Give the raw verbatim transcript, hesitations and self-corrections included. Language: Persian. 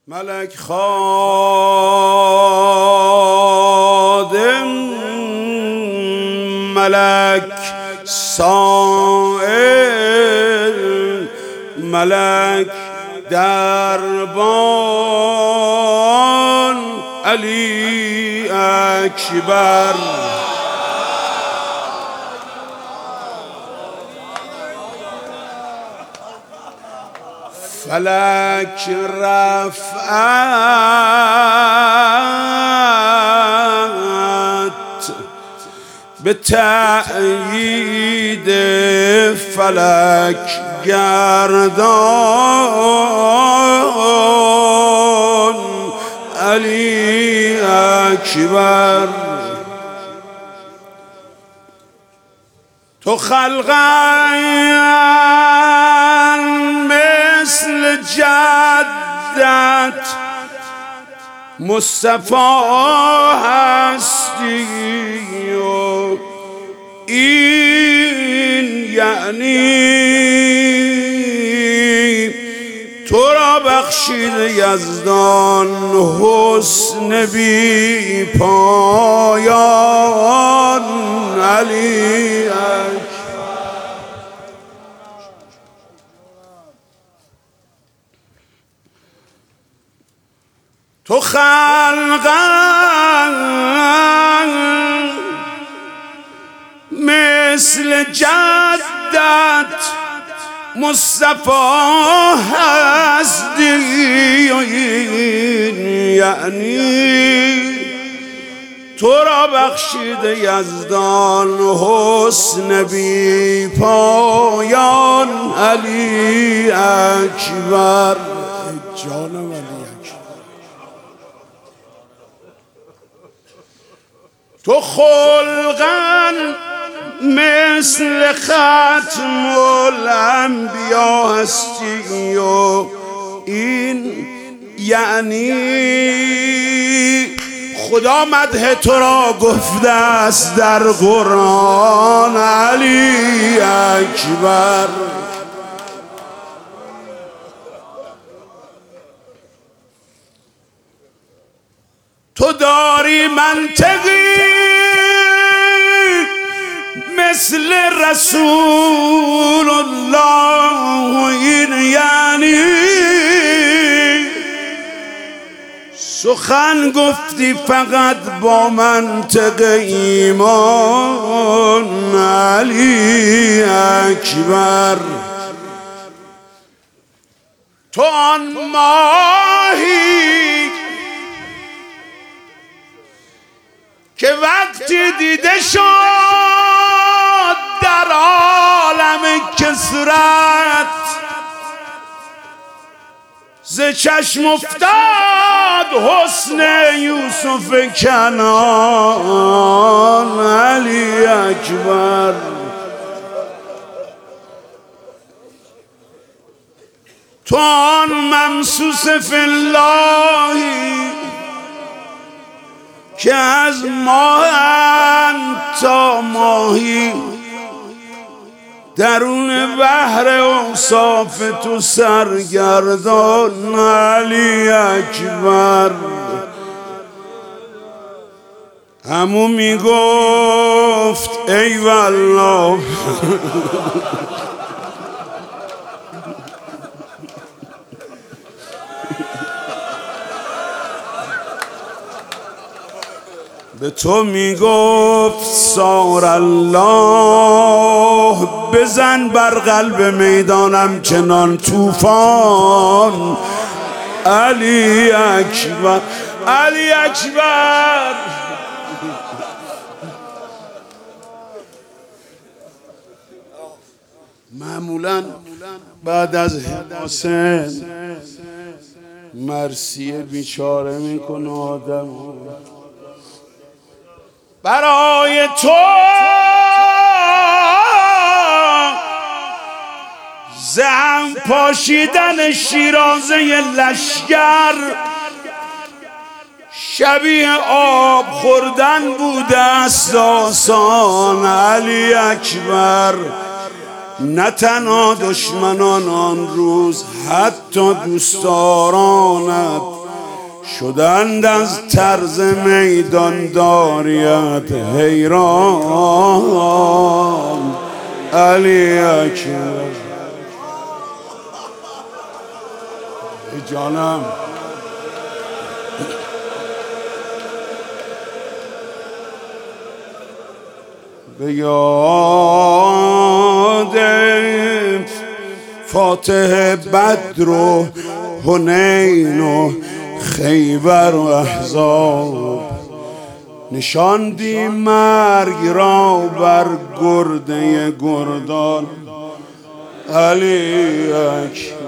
ملک خادم، ملک سائل، ملک دربان، علی اکبر. فلک رفعت به تأیید فلک گردان، علی اکبر. تو خلقن مثل جدت مصطفی هستی و این یعنی تو را بخشید یزدان حسن بی پایان، علی اکبر. تو خلقن مثل جدت مصطفی هستی، یعنی تو را بخشید یزدان حسن بی پایان، علی اکبر. جانم علی اکبر. تو خلقن مثل ختم الانبیا هستی و این یعنی خدا مدح تو را گفته است در قرآن، علی اکبر. تو داری منطقی مثل رسول الله، این یعنی سخن گفتی فقط با منطق ایمان، علی اکبر. تو آن ماهی که وقتی دیده شد در عالم کثرت، ز چشم افتاد حسن یوسف کنعان، علی اکبر. تو آن ممسوس فی اللهی که از ماه تا ماهی درون بحر اوصاف تو سرگردان، علی اکبر. همون میگفت ای والله به تو میگفت سار الله، بزن بر قلب میدانم چنان طوفان، علی اکبر، علی اکبر. معمولا بعد از حسین مرثیه بیچاره میکنه آدم. برای تو زهم پاشیدن شیرازه لشگر شبیه آب خوردن بوده است آسان، علی اکبر. نه تنها دشمنان آن روز حتی دوستدارانت شدند از طرز میدان داریت حیران. علی اکبر جانم به یاد فاتح بدر و حنین و خیبر و احزاب نشاندی مرگ را بر گرده گردان. علی اکبر